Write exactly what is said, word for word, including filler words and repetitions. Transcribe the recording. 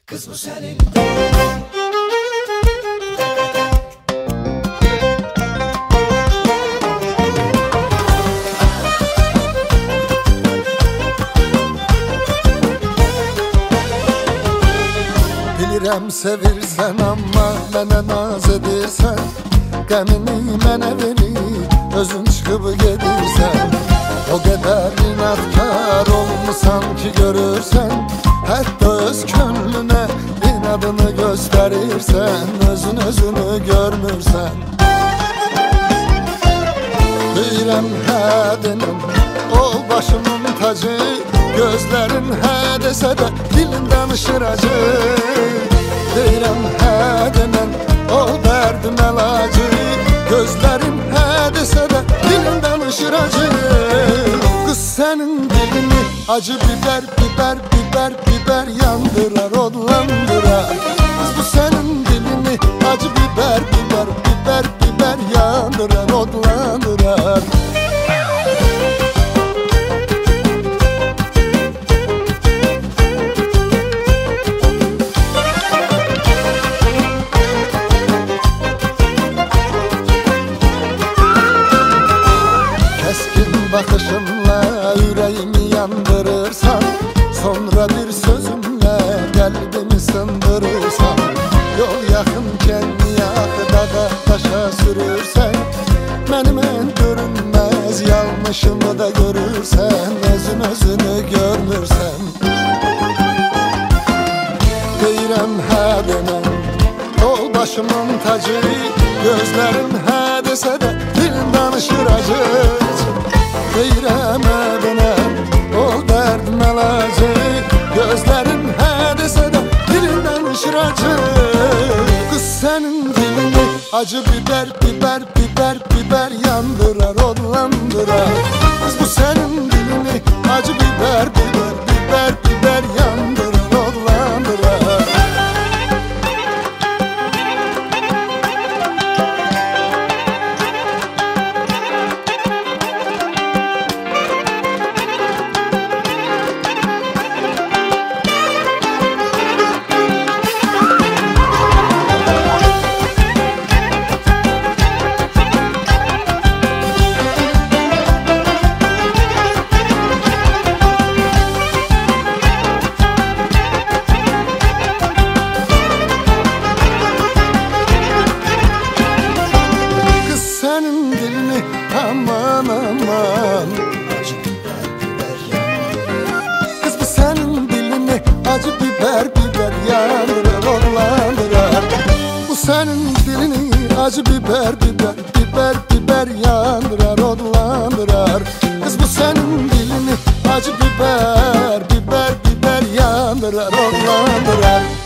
Kız bu senin. Bilirəm sevirsən amma mənə naz edirsən, qəmini mənə verib özün çıxıb gedirsən. O qədər inadkar olmusan ki görürsən, hətta öz könlünə inadını göstərirsən, özün özünü görmürsən. Deyirəm hə denəm, ol başımın tacı, gözlərin hə desə də dilin danışır acı. Deyirəm hə denən, ol dərdim əlacı, gözlərin hə desə də dilin danışır acı. Qız sənin dilini acı biber, biber, biber, biber yandırar, odlandırar. Qız bu sənin dilini acı biber, biber, biber, biber yandırar, odlandırar. Bakışınla yüreğimi yandırırsan, sonra bir sözümle kalbimi sındırırsan, yol yakınken yağı dağa taşa sürürsen, benim en görünmez yanlışımı da görürsen, özün özünü görmürsen. Deyirəm hə denəm, ol başımın tacı, gözlerin hə desə də dilin danışır acı. Deyirəm hə denəm, ol dərdim əlacı, gözlərin hə desə də dilin danışır acı. Qız sənin dilini acı biber, biber, biber, biber yandırar, odlandırar. Qız bu sənin dilini acı biber, biber, biber, biber yandırar, odlandırar. Aman aman, kız bu senin dilini acı biber, biber yandırar, odlandırar. Bu senin dilini acı biber, biber, biber, biber yandırar, odlandırar. Kız bu senin dilini acı biber, biber, biber yandırar, odlandırar.